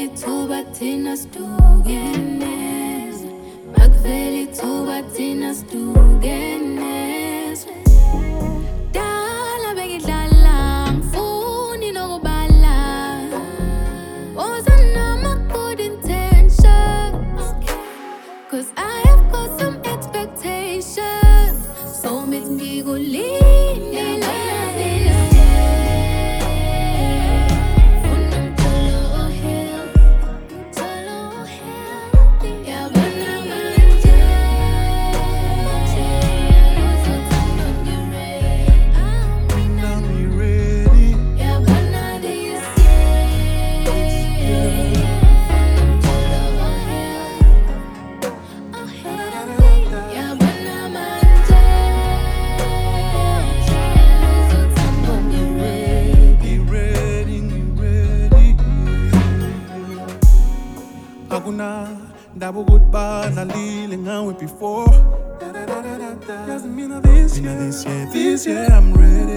ithuba thina sidukenezwe, makuvele ithuba thina sidukenezwe. Dala bengidlala ngifuni nokubala, wasn't my good intentions, cause I have got some expectations. So mithi ngikulindele Ndaba ukuthi badlalile ngawe before doesn't mean this year I'm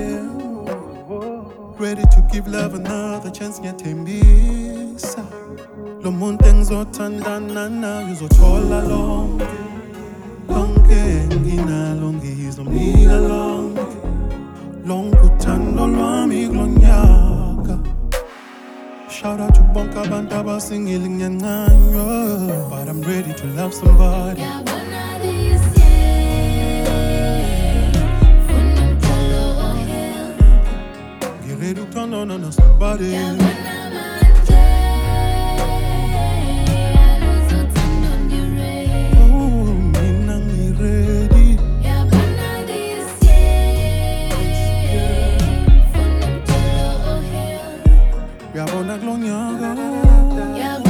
ready to give love another chance. Ngiyathembisa lo muntu engizothandana naye uzothola lonke nginalo ngizomnika lonke uthando lwami kulonyaka. Shout out to bonke abantu abasingile ngiyancanywa, but I'm ready to love somebody. Yabona this year, funa umtholo ohel. Get ready to turn on somebody. Yabona manje, aluzothando ngi-ready. Oh, mina ngi-ready. Yabona this year, funa umtholo ohel. Uyabona kulo nyaka. Yabona